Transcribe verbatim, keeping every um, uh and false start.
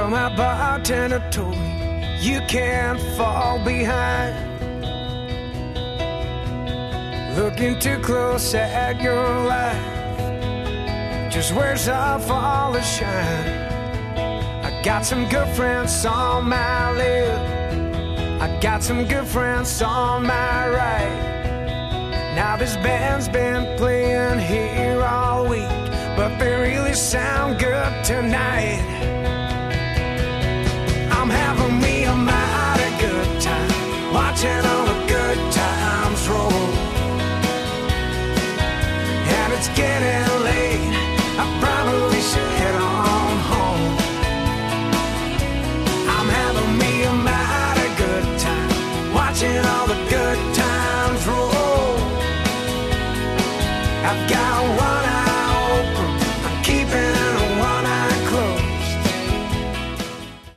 Well, my bartender told me you can't fall behind. Looking too close at your life just wears off all the shine. I got some good friends on my left, I got some good friends on my right. Now this band's been playing here all week, but they really sound good tonight. I'm having me a mighty good time, watching all the good times roll. And it's getting late, I probably should head on home. I'm having me a mighty good time, watching all the good times roll. I've got one